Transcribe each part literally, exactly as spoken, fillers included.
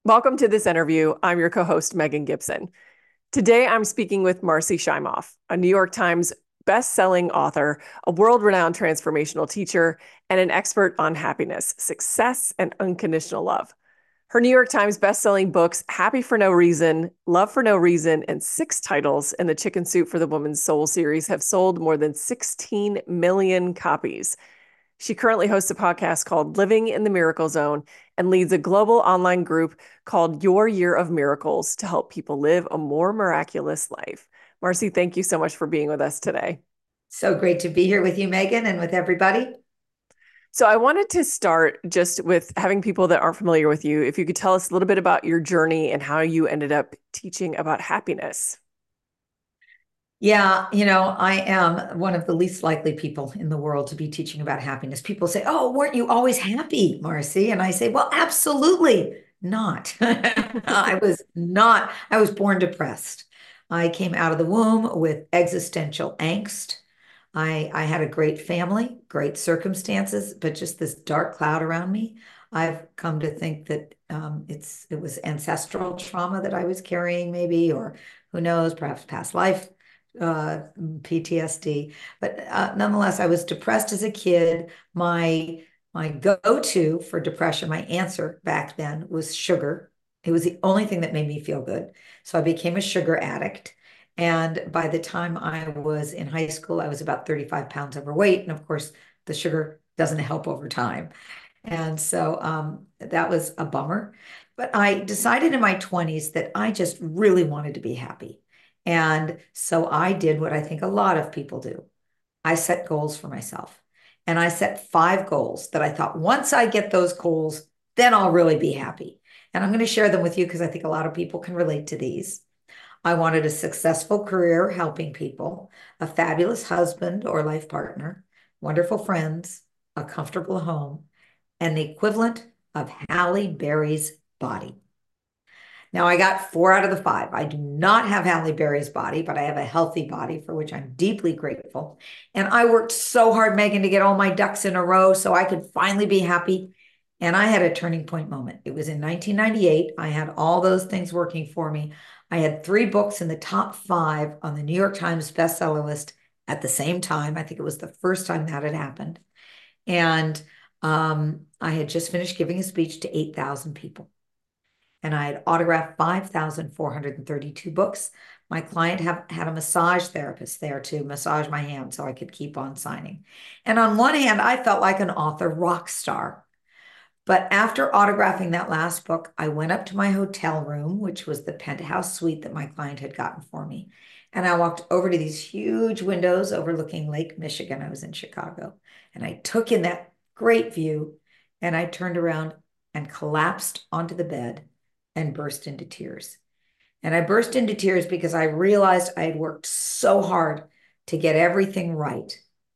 Welcome to this interview. I'm your co-host, Megan Gibson. Today, I'm speaking with Marci Shimoff, a New York Times best-selling author, a world-renowned transformational teacher, and an expert on happiness, success, and unconditional love. Her New York Times best-selling books, Happy for No Reason, Love for No Reason, and six titles in the Chicken Soup for the Woman's Soul series have sold more than sixteen million copies. She currently hosts a podcast called Living in the Miracle Zone and leads a global online group called Your Year of Miracles to help people live a more miraculous life. Marci, thank you so much for being with us today. So great to be here with you, Megan, and with everybody. So, I wanted to start just with having people that aren't familiar with you. If you could tell us a little bit about your journey and how you ended up teaching about happiness. Yeah, you know, I am one of the least likely people in the world to be teaching about happiness. People say, "Oh, weren't you always happy, Marci?" And I say, "Well, absolutely not. I was not, I was born depressed. I came out of the womb with existential angst. I, I had a great family, great circumstances, but just this dark cloud around me. I've come to think that um, it's it was ancestral trauma that I was carrying, maybe, or who knows, perhaps past life uh, P T S D. But uh, nonetheless, I was depressed as a kid. My my go-to for depression, my answer back then was sugar. It was the only thing that made me feel good. So I became a sugar addict. And by the time I was in high school, I was about thirty-five pounds overweight. And of course, the sugar doesn't help over time. And so um, that was a bummer. But I decided in my twenties that I just really wanted to be happy. And so I did what I think a lot of people do. I set goals for myself. And I set five goals that I thought once I get those goals, then I'll really be happy. And I'm going to share them with you because I think a lot of people can relate to these. I wanted a successful career helping people, a fabulous husband or life partner, wonderful friends, a comfortable home, and the equivalent of Halle Berry's body. Now, I got four out of the five. I do not have Halle Berry's body, but I have a healthy body for which I'm deeply grateful. And I worked so hard, Megan, to get all my ducks in a row so I could finally be happy. And I had a turning point moment. It was in nineteen ninety-eight. I had all those things working for me. I had three books in the top five on the New York Times bestseller list at the same time. I think it was the first time that had happened. And um, I had just finished giving a speech to eight thousand people, and I had autographed five thousand four hundred thirty-two books. My client have, had a massage therapist there to massage my hand so I could keep on signing. And on one hand, I felt like an author rock star. But after autographing that last book, I went up to my hotel room, which was the penthouse suite that my client had gotten for me. And I walked over to these huge windows overlooking Lake Michigan. I was in Chicago. And I took in that great view, and I turned around and collapsed onto the bed and burst into tears. And I burst into tears because I realized I had worked so hard to get everything right.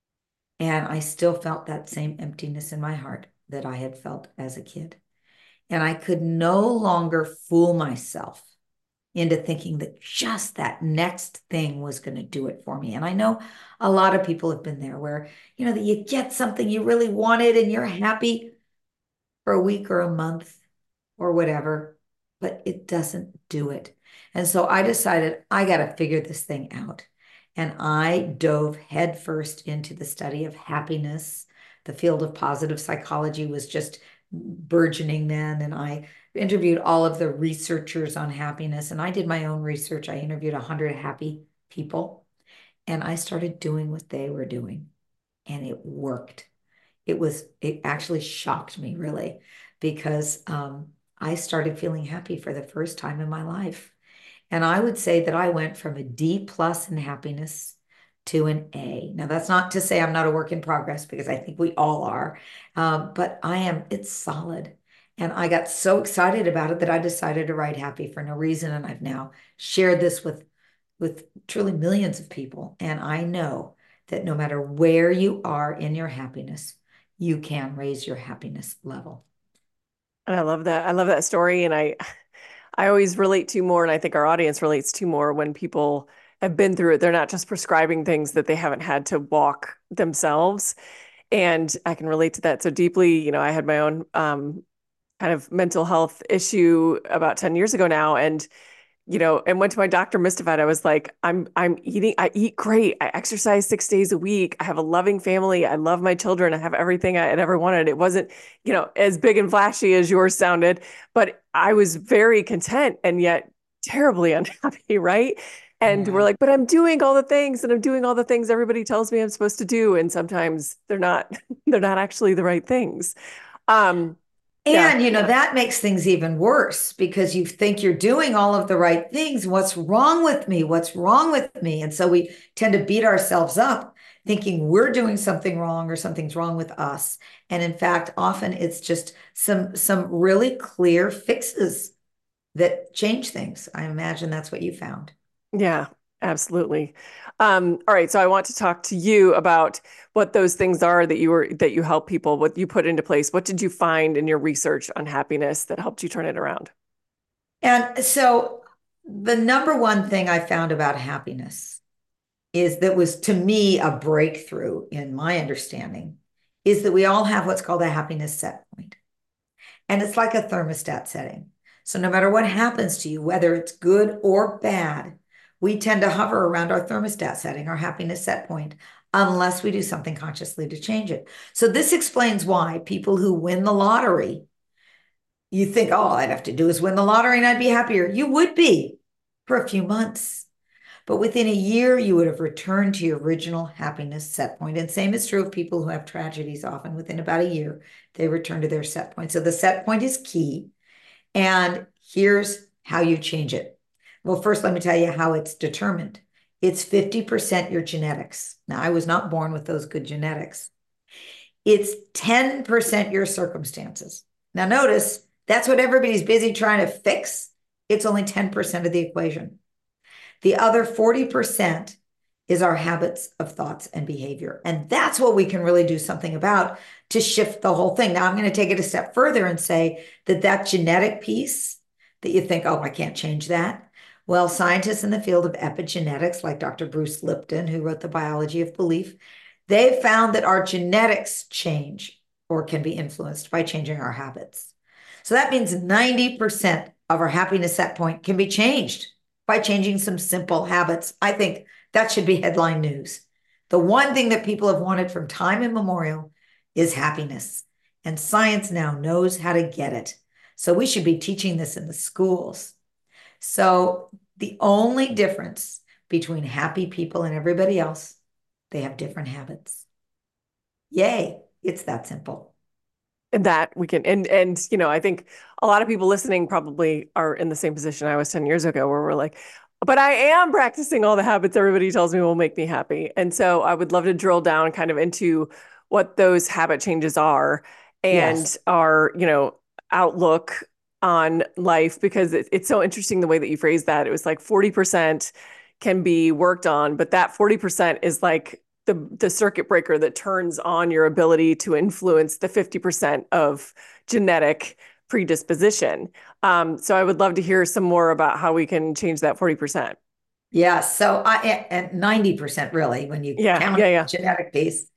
And I still felt that same emptiness in my heart that I had felt as a kid. And I could no longer fool myself into thinking that just that next thing was going to do it for me. And I know a lot of people have been there where, you know, that you get something you really wanted and you're happy for a week or a month or whatever, but it doesn't do it. And so I decided I got to figure this thing out. And I dove headfirst into the study of happiness. The field of positive psychology was just burgeoning then. And I interviewed all of the researchers on happiness. And I did my own research. I interviewed one hundred happy people. And I started doing what they were doing. And it worked. It was, it actually shocked me, really, because um, I started feeling happy for the first time in my life. And I would say that I went from a D plus in happiness to an A. Now, that's not to say I'm not a work in progress because I think we all are. Um, but I am, it's solid. And I got so excited about it that I decided to write Happy for No Reason. And I've now shared this with, with truly millions of people. And I know that no matter where you are in your happiness, you can raise your happiness level. And I love that. I love that story. And I I always relate to more, and I think our audience relates to more when people have been through it. They're not just prescribing things that they haven't had to walk themselves. And I can relate to that so deeply. You know, I had my own um, kind of mental health issue about ten years ago now. And you know, and went to my doctor mystified. I was like, I'm I'm eating, I eat great. I exercise six days a week. I have a loving family. I love my children. I have everything I had ever wanted. It wasn't, you know, as big and flashy as yours sounded, but I was very content and yet terribly unhappy, right? And we're Yeah. like, but I'm doing all the things and I'm doing all the things everybody tells me I'm supposed to do. And sometimes they're not, they're not actually the right things. Um, yeah. And, you know, that makes things even worse because you think you're doing all of the right things. What's wrong with me? What's wrong with me? And so we tend to beat ourselves up thinking we're doing something wrong or something's wrong with us. And in fact, often it's just some some really clear fixes that change things. I imagine that's what you found. Yeah, absolutely. Um, all right, so I want to talk to you about what those things are that you were that you help people, what you put into place. What did you find in your research on happiness that helped you turn it around? And so the number one thing I found about happiness is that was to me a breakthrough in my understanding is that we all have what's called a happiness set point. And it's like a thermostat setting. So no matter what happens to you, whether it's good or bad, we tend to hover around our thermostat setting, our happiness set point, unless we do something consciously to change it. So this explains why people who win the lottery, you think, oh, all I'd have to do is win the lottery and I'd be happier. You would be for a few months. But within a year, you would have returned to your original happiness set point. And same is true of people who have tragedies. Often within about a year, they return to their set point. So the set point is key. And here's how you change it. Well, first, let me tell you how it's determined. It's fifty percent your genetics. Now, I was not born with those good genetics. It's ten percent your circumstances. Now, notice that's what everybody's busy trying to fix. It's only ten percent of the equation. The other forty percent is our habits of thoughts and behavior. And that's what we can really do something about to shift the whole thing. Now, I'm going to take it a step further and say that that genetic piece that you think, oh, I can't change that. Well, scientists in the field of epigenetics, like Doctor Bruce Lipton, who wrote The Biology of Belief, they found that our genetics change or can be influenced by changing our habits. So that means ninety percent of our happiness set point can be changed by changing some simple habits. I think that should be headline news. The one thing that people have wanted from time immemorial is happiness. And science now knows how to get it. So we should be teaching this in the schools. So the only difference between happy people and everybody else, they have different habits. Yay, it's that simple. And that we can, and and you know, I think a lot of people listening probably are in the same position I was ten years ago, where we're like, but I am practicing all the habits everybody tells me will make me happy. And so I would love to drill down kind of into what those habit changes are Yes. and our, you know, outlook on life, because it, it's so interesting the way that you phrased that. It was like forty percent can be worked on, but that forty percent is like the the circuit breaker that turns on your ability to influence the fifty percent of genetic predisposition. Um, so I would love to hear some more about how we can change that forty percent. Yeah. So I, and ninety percent really, when you Yeah, count yeah, the yeah. genetic piece.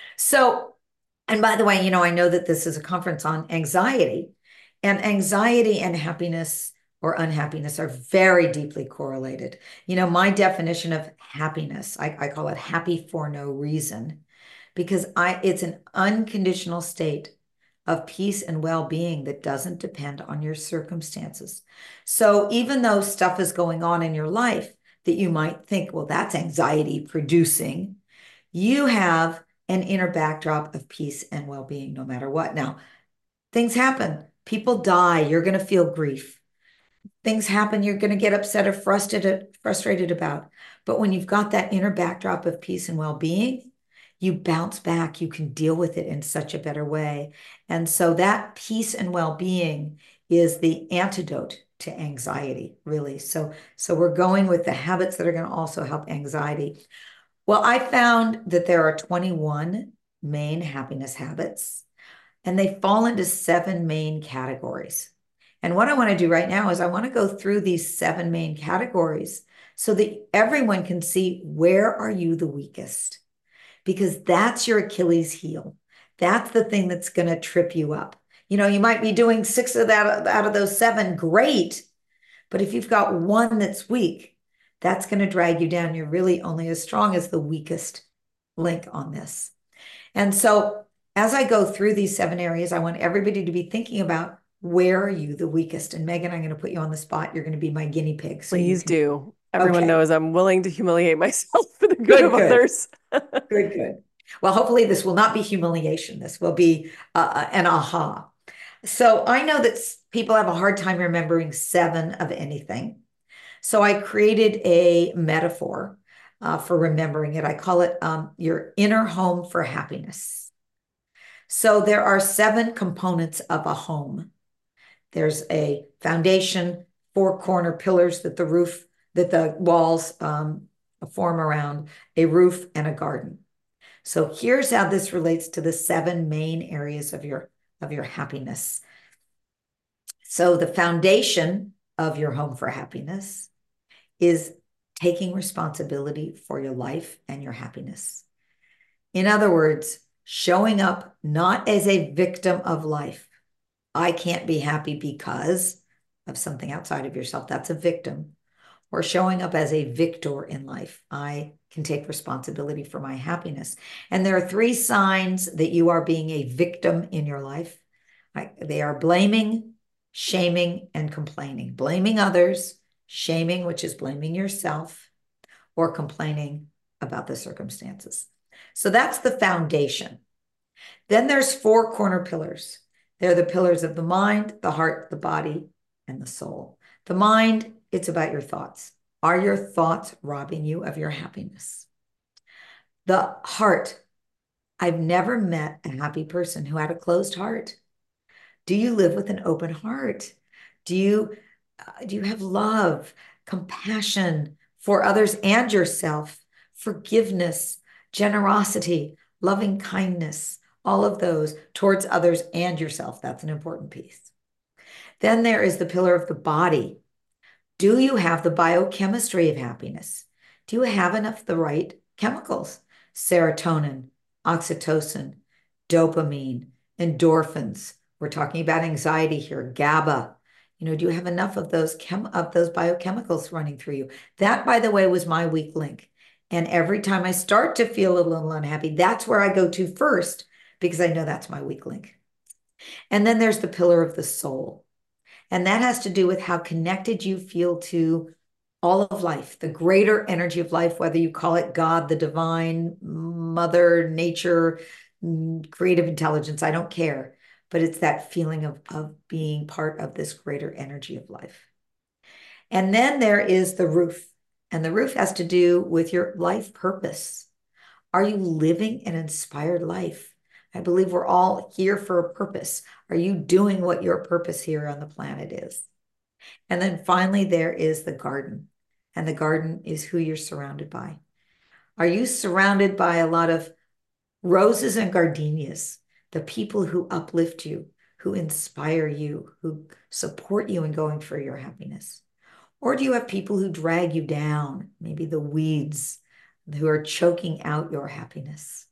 So, and by the way, you know, I know that this is a conference on anxiety, and anxiety and happiness or unhappiness are very deeply correlated. You know, my definition of happiness, I, I call it happy for no reason, because I it's an unconditional state of peace and well-being that doesn't depend on your circumstances. So even though stuff is going on in your life that you might think, well, that's anxiety producing, you have an inner backdrop of peace and well-being no matter what. Now, things happen. People die. You're going to feel grief. Things happen you're going to get upset or frustrated, frustrated about. But when you've got that inner backdrop of peace and well-being, you bounce back. You can deal with it in such a better way. And so that peace and well-being is the antidote to anxiety, really. So, so we're going with the habits that are going to also help anxiety. Well, I found that there are twenty-one main happiness habits, and they fall into seven main categories. And what I want to do right now is I want to go through these seven main categories so that everyone can see, where are you the weakest? Because that's your Achilles heel. That's the thing that's going to trip you up. You know, you might be doing six of that out of those seven, great. But if you've got one that's weak, that's going to drag you down. You're really only as strong as the weakest link on this. And so as I go through these seven areas, I want everybody to be thinking about, where are you the weakest? And Megan, I'm going to put you on the spot. You're going to be my guinea pig. So you Please can. do. Everyone Okay. knows I'm willing to humiliate myself for the good Good, of good, others. good, good. Well, hopefully this will not be humiliation. This will be uh, an aha. So I know that people have a hard time remembering seven of anything. So I created a metaphor uh, for remembering it. I call it um, your inner home for happiness. So there are seven components of a home. There's a foundation, four corner pillars that the roof, that the walls um, form around, a roof, and a garden. So here's how this relates to the seven main areas of your of your happiness. So the foundation of your home for happiness is taking responsibility for your life and your happiness. In other words, showing up not as a victim of life. I can't be happy because of something outside of yourself. That's a victim. Or showing up as a victor in life. I can take responsibility for my happiness. And there are three signs that you are being a victim in your life. They are blaming, shaming, and complaining. Blaming others, shaming, which is blaming yourself, or complaining about the circumstances. So that's the foundation. Then there's four corner pillars. They're the pillars of the mind, the heart, the body, and the soul. The mind, it's about your thoughts. Are your thoughts robbing you of your happiness? The heart, I've never met a happy person who had a closed heart. Do you live with an open heart? Do you, uh, do you have love, compassion for others and yourself, forgiveness, generosity, loving kindness, all of those towards others and yourself? That's an important piece. Then there is the pillar of the body. Do you have the biochemistry of happiness? Do you have enough of the right chemicals? Serotonin, oxytocin, dopamine, endorphins. We're talking about anxiety here, GABA. You know, do you have enough of those chem of those biochemicals running through you? That, by the way, was my weak link. And every time I start to feel a little unhappy, that's where I go to first, because I know that's my weak link. And then there's the pillar of the soul. And that has to do with how connected you feel to all of life, the greater energy of life, whether you call it God, the divine, mother, nature, creative intelligence, I don't care. But it's that feeling of, of being part of this greater energy of life. And then there is the roof. And the roof has to do with your life purpose. Are you living an inspired life? I believe we're all here for a purpose. Are you doing what your purpose here on the planet is? And then finally, there is the garden. And the garden is who you're surrounded by. Are you surrounded by a lot of roses and gardenias, the people who uplift you, who inspire you, who support you in going for your happiness? Or do you have people who drag you down, maybe the weeds, who are choking out your happiness?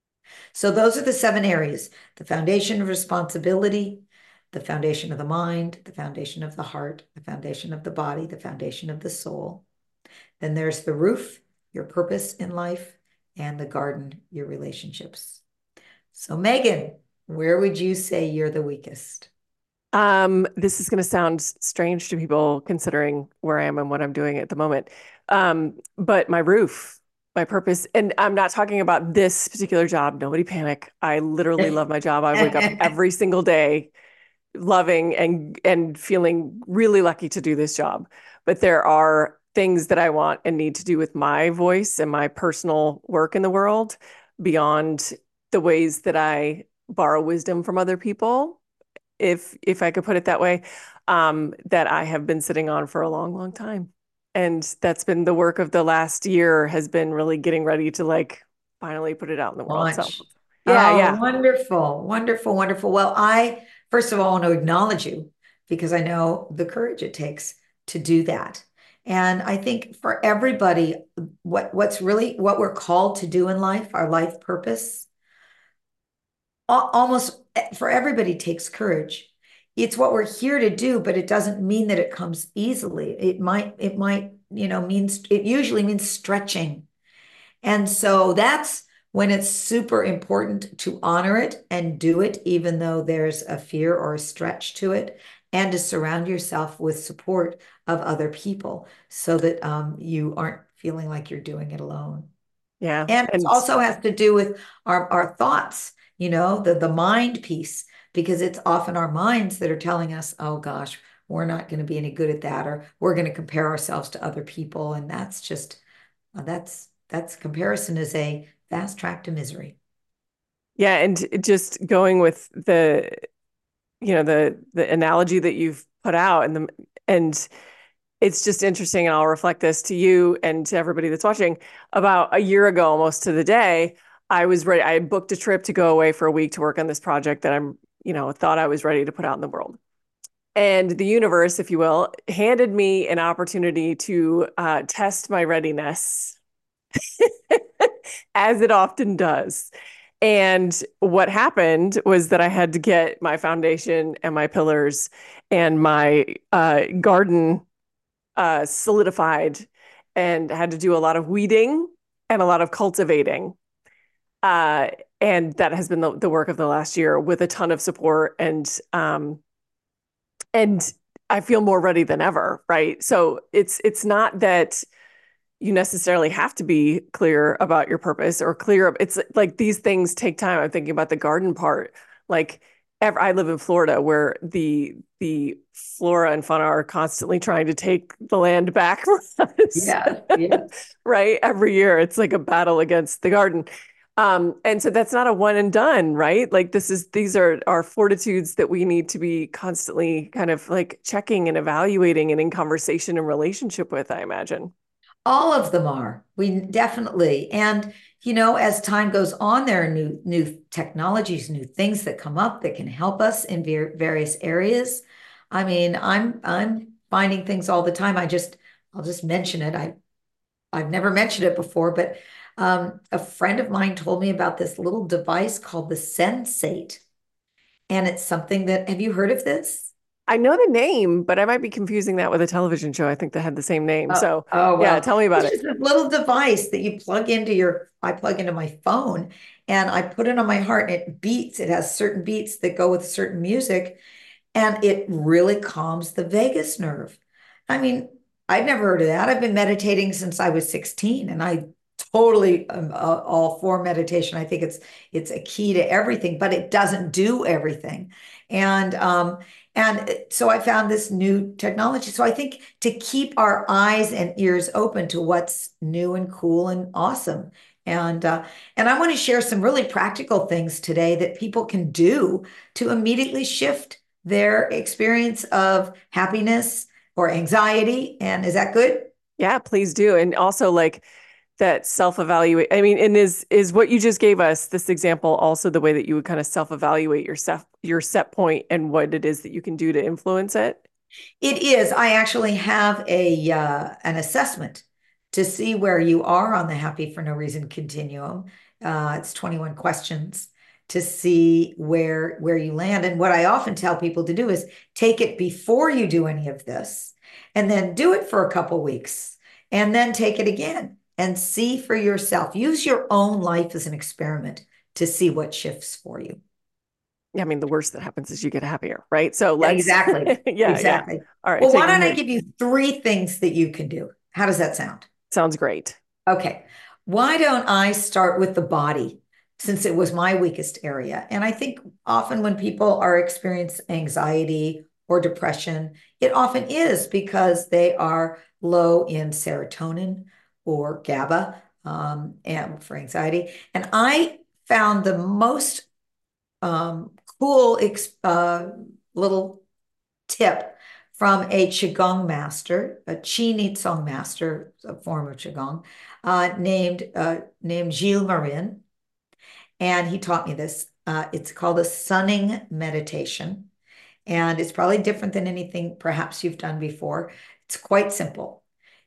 So those are the seven areas: the foundation of responsibility, the foundation of the mind, the foundation of the heart, the foundation of the body, the foundation of the soul. Then there's the roof, your purpose in life, and the garden, your relationships. So Megan, where would you say you're the weakest? Um, this is going to sound strange to people considering where I am and what I'm doing at the moment. Um, but my roof, my purpose, and I'm not talking about this particular job. Nobody panic. I literally love my job. I wake up every single day loving and and feeling really lucky to do this job. But there are things that I want and need to do with my voice and my personal work in the world beyond the ways that I borrow wisdom from other people, if if I could put it that way, um, that I have been sitting on for a long, long time. And that's been the work of the last year, has been really getting ready to like finally put it out in the world. So Launch. yeah, Oh, yeah. wonderful, wonderful, wonderful. Well, I first of all want to acknowledge you because I know the courage it takes to do that. And I think for everybody, what what's really what we're called to do in life, our life purpose, almost for everybody takes courage. It's what we're here to do, but it doesn't mean that it comes easily. It might, it might, you know, means it usually means stretching. And so that's when it's super important to honor it and do it, even though there's a fear or a stretch to it, and to surround yourself with support of other people so that um, you aren't feeling like you're doing it alone. Yeah. And it And also has to do with our, our thoughts, you know, the, the mind piece, because it's often our minds that are telling us, oh gosh, we're not going to be any good at that, or we're going to compare ourselves to other people. And that's just, uh, that's, that's comparison is a fast track to misery. yeah, and just going with the, you know, the the analogy that you've put out and the and it's just interesting, and I'll reflect this to you and to everybody that's watching. About a year ago, almost to the day, I was ready. I booked a trip to go away for a week to work on this project that I'm, you know, thought I was ready to put out in the world. And the universe, if you will, handed me an opportunity to uh, test my readiness, as it often does. And what happened was that I had to get my foundation and my pillars and my uh, garden uh, solidified, and had to do a lot of weeding and a lot of cultivating. Uh, and that has been the, the work of the last year with a ton of support, and um, and I feel more ready than ever, right? So it's it's not that you necessarily have to be clear about your purpose or clear. It's like these things take time. I'm thinking about the garden part. Like ever, I live in Florida where the the flora and fauna are constantly trying to take the land back from us. Yeah, yeah. Right? Every year it's like a battle against the garden. Um, and so that's not a one and done, right? Like this is these are our fortitudes that we need to be constantly kind of like checking and evaluating and in conversation and relationship with, I imagine. All of them are. We definitely. And you know, as time goes on, there are new new technologies, new things that come up that can help us in ver various areas. I mean, I'm I'm finding things all the time. I just I'll just mention it. I I've never mentioned it before, but um, a friend of mine told me about this little device called the Sensate. And it's something that, have you heard of this? I know the name, but I might be confusing that with a television show I think that had the same name. Oh, So, oh yeah, well, tell me about it's it. just a little device that you plug into your, I plug into my phone and I put it on my heart and it beats. It has certain beats that go with certain music and it really calms the vagus nerve. I mean, I'd never heard of that. I've been meditating since I was sixteen and I totally am uh, all for meditation. I think it's it's a key to everything, but it doesn't do everything. And um and so I found this new technology. So I think to keep our eyes and ears open to what's new and cool and awesome. And uh, and I want to share some really practical things today that people can do to immediately shift their experience of happiness or anxiety. And is that good? Yeah, please do. And also like that self-evaluate. I mean, and is is what you just gave us, this example, also the way that you would kind of self-evaluate your set your set point and what it is that you can do to influence it? It is. I actually have a uh, an assessment to see where you are on the happy for no reason continuum. Uh, it's twenty-one questions to see where where you land. And what I often tell people to do is take it before you do any of this, and then do it for a couple weeks, and then take it again and see for yourself. Use your own life as an experiment to see what shifts for you. Yeah, I mean, the worst that happens is you get happier, right? So Yeah, let's, exactly. yeah, yeah. Exactly. All right, Well, why taking don't I note. give you three things that you can do? How does that sound? Sounds great. Okay. Why don't I start with the body since it was my weakest area? And I think often when people are experiencing anxiety or depression, it often is because they are low in serotonin or GABA um, and for anxiety. And I found the most um, cool uh, little tip from a Qigong master, a Chi Ni Tsong master, a form of Qigong, uh, named uh, named Gilles Marin, and he taught me this. Uh, it's called a sunning meditation, and it's probably different than anything perhaps you've done before. It's quite simple.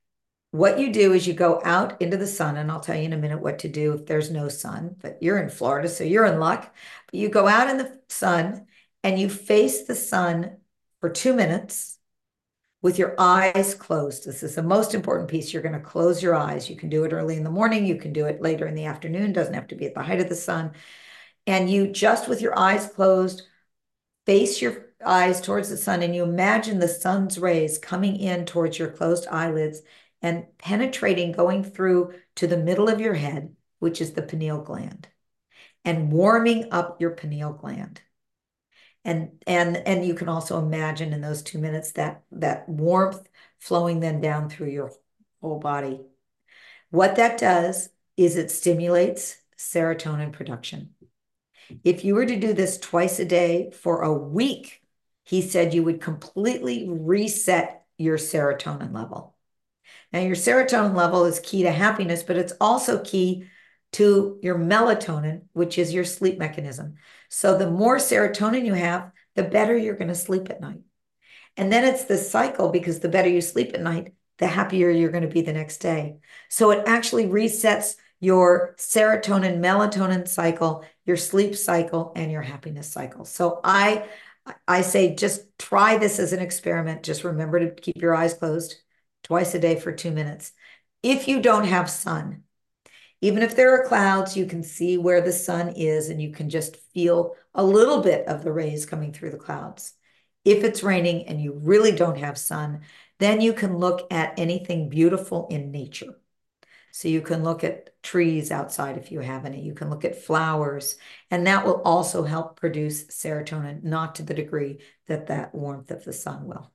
what you do is you go out into the sun, and I'll tell you in a minute what to do if there's no sun, but you're in Florida, so you're in luck. But you go out in the sun and you face the sun for two minutes with your eyes closed. This is the most important piece. You're going to close your eyes. You can do it early in the morning. You can do it later in the afternoon. Doesn't have to be at the height of the sun. And you just with your eyes closed, face your eyes towards the sun, and you imagine the sun's rays coming in towards your closed eyelids and penetrating, going through to the middle of your head, which is the pineal gland, and warming up your pineal gland. And and and you can also imagine in those two minutes that that warmth flowing then down through your whole body. What that does is it stimulates serotonin production. If you were to do this twice a day for a week, he said you would completely reset your serotonin level. Now, your serotonin level is key to happiness, but it's also key to your melatonin, which is your sleep mechanism. So the more serotonin you have, the better you're going to sleep at night. And then it's the cycle, because the better you sleep at night, the happier you're going to be the next day. So it actually resets your serotonin, melatonin cycle, your sleep cycle, and your happiness cycle. So I, I say just try this as an experiment. Just remember to keep your eyes closed twice a day for two minutes. If you don't have sun, even if there are clouds, you can see where the sun is and you can just feel a little bit of the rays coming through the clouds. If it's raining and you really don't have sun, then you can look at anything beautiful in nature. So you can look at trees outside if you have any. You can look at flowers, and that will also help produce serotonin, not to the degree that that warmth of the sun will.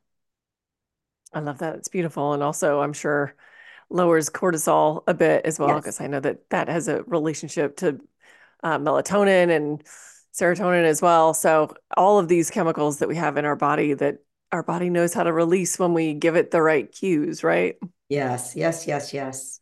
I love that. It's beautiful. And also, I'm sure lowers cortisol a bit as well, Yes. because I know that that has a relationship to uh, melatonin and serotonin as well. So all of these chemicals that we have in our body that our body knows how to release when we give it the right cues, right? Yes, yes, yes, yes.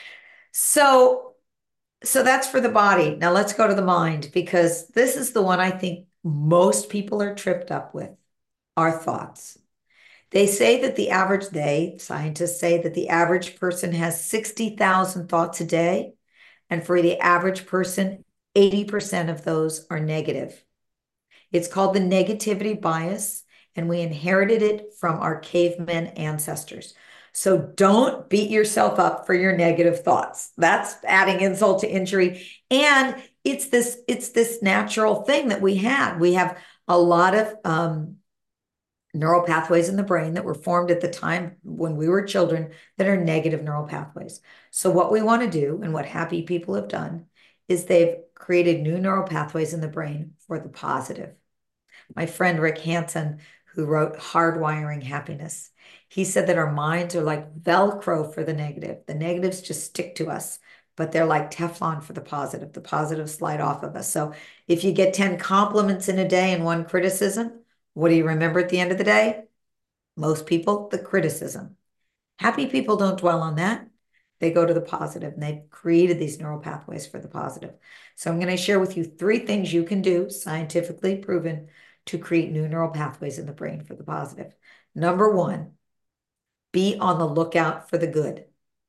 So, so that's for the body. Now let's go to the mind, because this is the one I think most people are tripped up with, our thoughts. They say that the average, they, scientists say that the average person has sixty thousand thoughts a day. And for the average person, eighty percent of those are negative. It's called the negativity bias, and we inherited it from our cavemen ancestors. So don't beat yourself up for your negative thoughts. That's adding insult to injury. And it's this, it's this natural thing that we have. We have a lot of um, neural pathways in the brain that were formed at the time when we were children that are negative neural pathways. So what we want to do, and what happy people have done, is they've created new neural pathways in the brain for the positive. My friend Rick Hanson, who wrote Hardwiring Happiness, he said that our minds are like Velcro for the negative. The negatives just stick to us, but they're like Teflon for the positive. The positives slide off of us. So if you get ten compliments in a day and one criticism, what do you remember at the end of the day? Most people, the criticism. Happy people don't dwell on that. They go to the positive, and they've created these neural pathways for the positive. So I'm going to share with you three things you can do, scientifically proven, to create new neural pathways in the brain for the positive. Number one, be on the lookout for the good.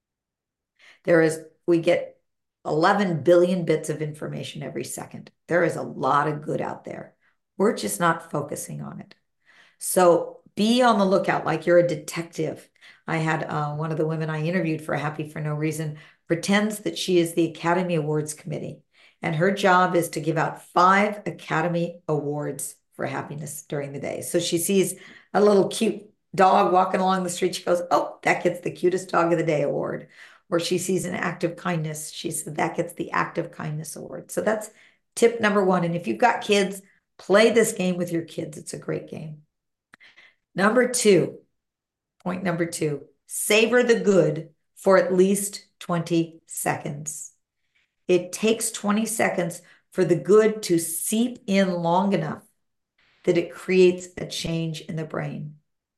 There is, we get eleven billion bits of information every second. There is a lot of good out there. We're just not focusing on it. So be on the lookout like you're a detective. I had uh, one of the women I interviewed for Happy for No Reason pretends that she is the Academy Awards committee, and her job is to give out five Academy Awards for happiness during the day. So she sees a little cute dog walking along the street. She goes, oh, that gets the cutest dog of the day award. Or she sees an act of kindness. She said that gets the act of kindness award. So that's tip number one. And if you've got kids, play this game with your kids. It's a great game. Number two, point number two, savor the good for at least twenty seconds. It takes twenty seconds for the good to seep in long enough that it creates a change in the brain.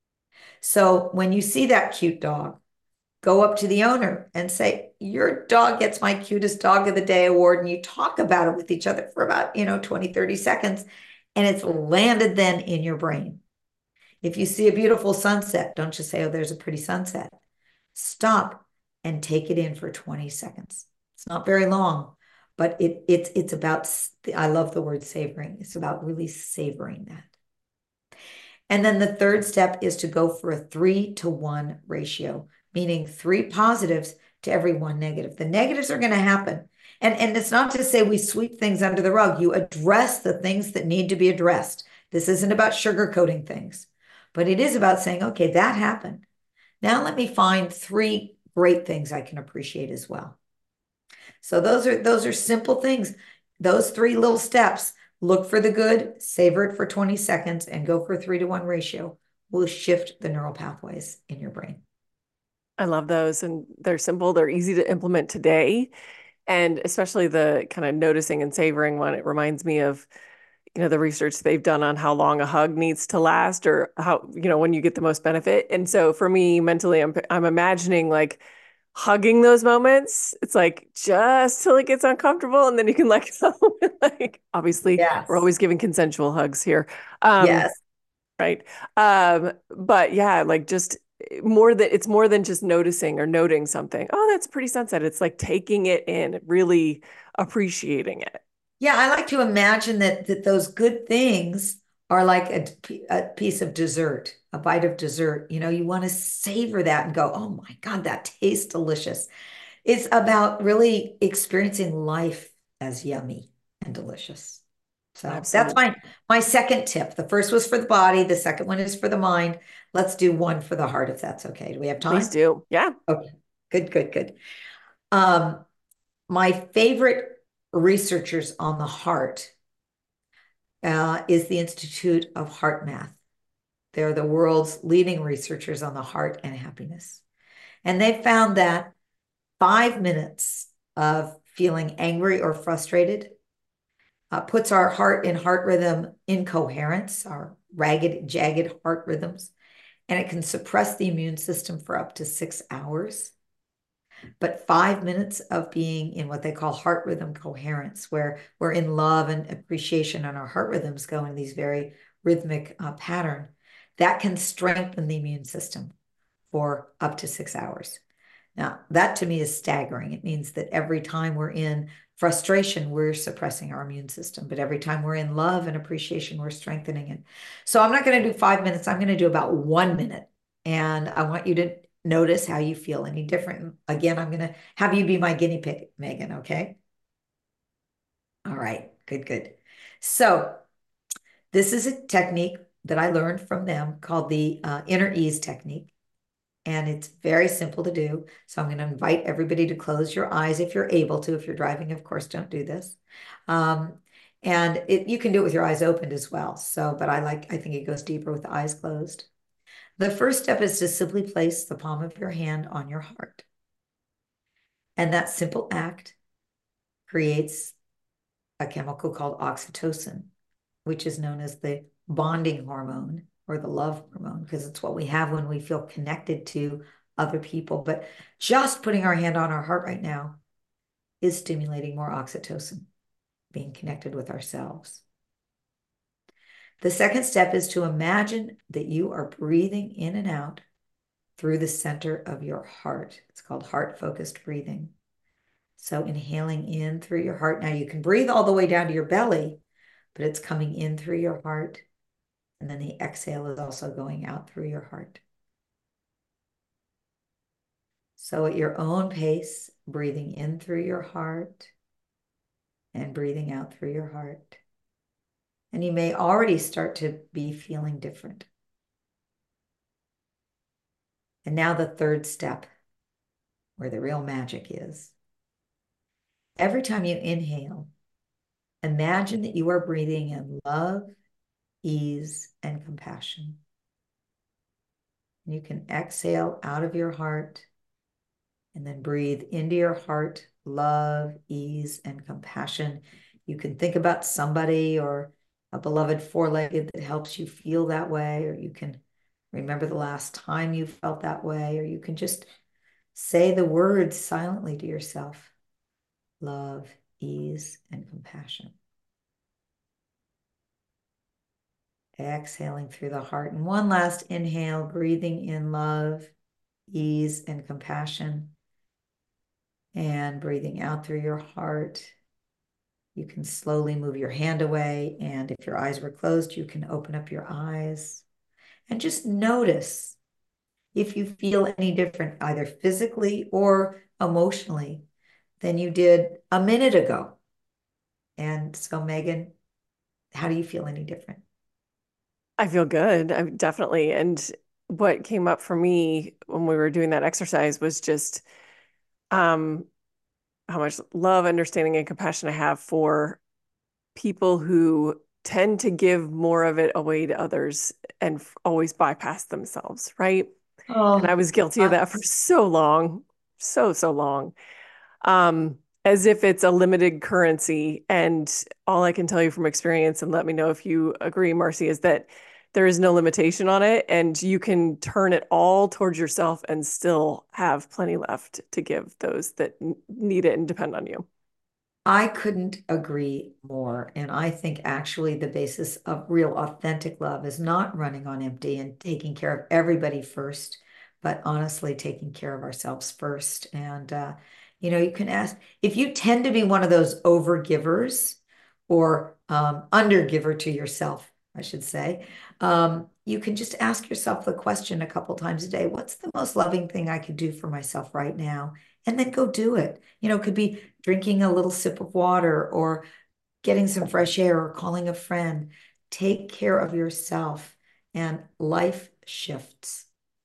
So when you see that cute dog, go up to the owner and say, your dog gets my cutest dog of the day award. And you talk about it with each other for about, you know, twenty, thirty seconds. And it's landed then in your brain. If you see a beautiful sunset, don't just say, oh, there's a pretty sunset. Stop. and take it in for twenty seconds. It's not very long, but it, it's, it's about, I love the word savoring. It's about really savoring that. And then the third step is to go for a three to one ratio, meaning three positives to every one negative. The negatives are going to happen. And, and it's not to say we sweep things under the rug. You address the things that need to be addressed. This isn't about sugarcoating things, but it is about saying, okay, that happened. Now let me find three great things I can appreciate as well. So those are those are simple things. Those three little steps, look for the good, savor it for twenty seconds, and go for a three to one ratio, will shift the neural pathways in your brain. I love those. And they're simple, they're easy to implement today. And especially the kind of noticing and savoring one, it reminds me of, you know, the research they've done on how long a hug needs to last, or how, you know, when you get the most benefit. And so for me mentally, I'm I'm imagining like hugging those moments. It's like just till it gets uncomfortable and then you can let go. Like obviously we're Yes. always giving consensual hugs here. Um, Yes. right. Um, but yeah, like just more that it's more than just noticing or noting something. Oh, that's a pretty sunset. It's like taking it in, really appreciating it. Yeah, I like to imagine that that those good things are like a, a piece of dessert, a bite of dessert. You know, you want to savor that and go, oh my God, that tastes delicious. It's about really experiencing life as yummy and delicious. So that's Absolutely. my my second tip. The first was for the body, the second one is for the mind. Let's do one for the heart if that's okay. Do we have Please time? do. Yeah. Okay. Good, good, good. Um, my favorite researchers on the heart uh, is the Institute of Heart Math. They're the world's leading researchers on the heart and happiness. And they found that five minutes of feeling angry or frustrated uh, puts our heart in heart rhythm incoherence, our ragged, jagged heart rhythms, and it can suppress the immune system for up to six hours. But five minutes of being in what they call heart rhythm coherence, where we're in love and appreciation and our heart rhythms go in these very rhythmic uh, pattern, that can strengthen the immune system for up to six hours. Now, that to me is staggering. It means that every time we're in frustration, we're suppressing our immune system. But every time we're in love and appreciation, we're strengthening it. So I'm not going to do five minutes. I'm going to do about one minute. And I want you to notice how you feel any different. Again, I'm going to have you be my guinea pig, Megan, okay? All right, good, good. So this is a technique that I learned from them called the uh, inner ease technique. And it's very simple to do. So I'm going to invite everybody to close your eyes if you're able to. If you're driving, of course, don't do this. Um, and it, you can do it with your eyes opened as well. So, but I like, I think it goes deeper with the eyes closed. The first step is to simply place the palm of your hand on your heart. And that simple act creates a chemical called oxytocin, which is known as the bonding hormone or the love hormone, because it's what we have when we feel connected to other people. But just putting our hand on our heart right now is stimulating more oxytocin, being connected with ourselves. The second step is to imagine that you are breathing in and out through the center of your heart. It's called heart-focused breathing. So inhaling in through your heart. Now you can breathe all the way down to your belly, but it's coming in through your heart. And then the exhale is also going out through your heart. So at your own pace, breathing in through your heart and breathing out through your heart. And you may already start to be feeling different. And now the third step, where the real magic is. Every time you inhale, imagine that you are breathing in love, ease, and compassion. And you can exhale out of your heart and then breathe into your heart, love, ease, and compassion. You can think about somebody or a beloved four-legged that helps you feel that way, or you can remember the last time you felt that way, or you can just say the words silently to yourself. Love, ease, and compassion. Exhaling through the heart. And one last inhale, breathing in love, ease, and compassion. and breathing out through your heart. You can slowly move your hand away, and if your eyes were closed, you can open up your eyes and just notice if you feel any different, either physically or emotionally, than you did a minute ago. And so, Megan, how do you feel any different? I feel good. I definitely. And what came up for me when we were doing that exercise was just um, how much love, understanding, and compassion I have for people who tend to give more of it away to others and always bypass themselves, right? And I Oh, was guilty of I, that for so long, so, so long. Um, as if it's a limited currency. And all I can tell you from experience, and let me know if you agree, Marcy, is that there is no limitation on it. And you can turn it all towards yourself and still have plenty left to give those that need it and depend on you. I couldn't agree more. And I think actually the basis of real authentic love is not running on empty and taking care of everybody first, but honestly taking care of ourselves first. And, uh, you know, you can ask if you tend to be one of those over givers or um, under giver to yourself, I should say, um, you can just ask yourself the question a couple times a day, what's the most loving thing I could do for myself right now? And then go do it. You know, it could be drinking a little sip of water or getting some fresh air or calling a friend. Take care of yourself and life shifts.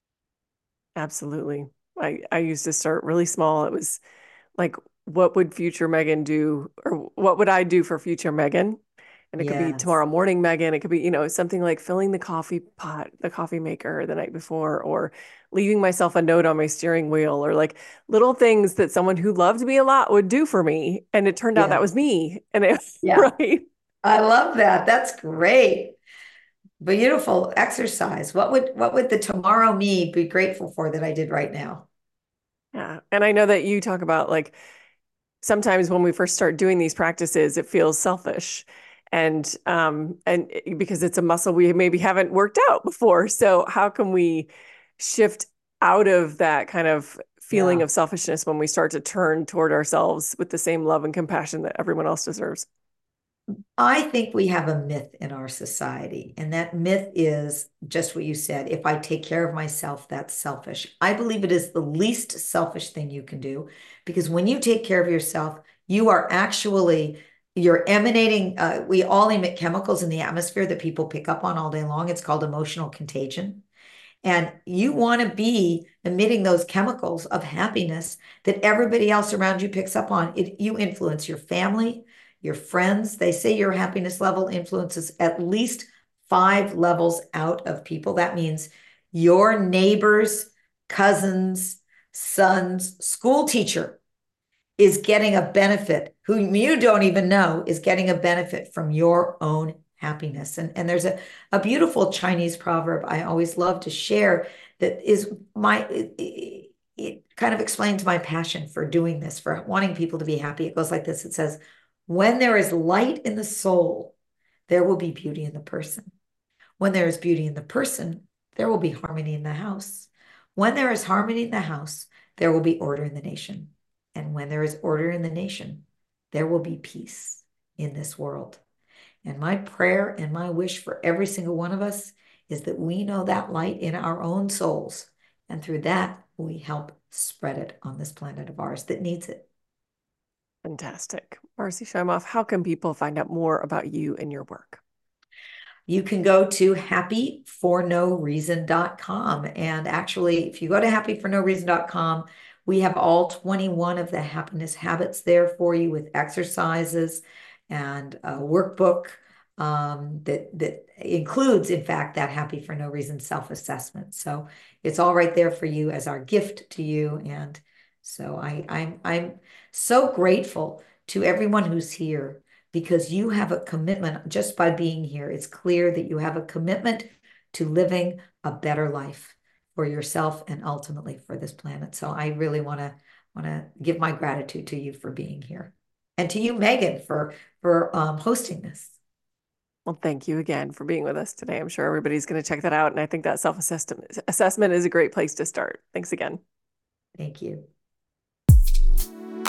Absolutely. I, I used to start really small. It was like, what would future Megan do, or what would I do for future Megan? And it could be Yes. tomorrow morning Megan. It could be, you know, something like filling the coffee pot, the coffee maker the night before, or leaving myself a note on my steering wheel, or like little things that someone who loved me a lot would do for me. And it turned out that Yeah. was me. And it, Yeah. right. I love that. That's great. Beautiful exercise. What would what would the tomorrow me be grateful for that I did right now? Yeah. And I know that you talk about like sometimes when we first start doing these practices, it feels selfish. And um, and it- because it's a muscle we maybe haven't worked out before. So how can we shift out of that kind of feeling Yeah. of selfishness when we start to turn toward ourselves with the same love and compassion that everyone else deserves? I think we have a myth in our society, and that myth is just what you said. If I take care of myself, that's selfish. I believe it is the least selfish thing you can do because when you take care of yourself, you are actually you're emanating. Uh, we all emit chemicals in the atmosphere that people pick up on all day long. It's called emotional contagion. And you want to be emitting those chemicals of happiness that everybody else around you picks up on. It, you influence your family, your friends. They say your happiness level influences at least five levels out of people. That means your neighbors, cousins, sons, school teacher is getting a benefit, whom you don't even know is getting a benefit from your own happiness. And, and there's a, a beautiful Chinese proverb I always love to share that is my, it, it kind of explains my passion for doing this, for wanting people to be happy. It goes like this. It says, when there is light in the soul, there will be beauty in the person. When there is beauty in the person, there will be harmony in the house. When there is harmony in the house, there will be order in the nation. And when there is order in the nation, there will be peace in this world. And my prayer and my wish for every single one of us is that we know that light in our own souls. And through that, we help spread it on this planet of ours that needs it. Fantastic. Marcy Shimoff, how can people find out more about you and your work? You can go to happy for no reason dot com. And actually, if you go to happy for no reason dot com, we have all twenty-one of the happiness habits there for you with exercises and a workbook um, that, that includes, in fact, that happy for no reason self-assessment. So it's all right there for you as our gift to you. And so I, I'm, I'm so grateful to everyone who's here because you have a commitment just by being here. It's clear that you have a commitment to living a better life for yourself and ultimately for this planet. So I really want to want to give my gratitude to you for being here, and to you, Megan, for for um, hosting this. Well, thank you again for being with us today. I'm sure everybody's going to check that out. And I think that self-assessment assessment is a great place to start. Thanks again. Thank you.